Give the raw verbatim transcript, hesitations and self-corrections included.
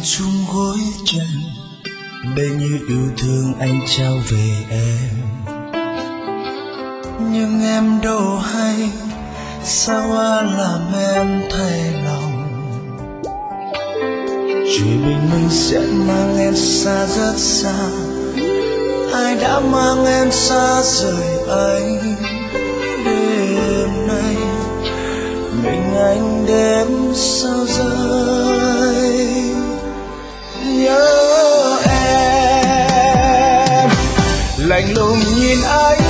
chung gối chăn bấy nhiêu yêu thương anh trao về em, nhưng em đâu hay sao à làm em thay lòng. Chỉ mình mình sẽ mang em xa rất xa, ai đã mang em xa rời anh. Đêm nay mình anh đêm sao rơi nhớ em, lạnh lùng nhìn anh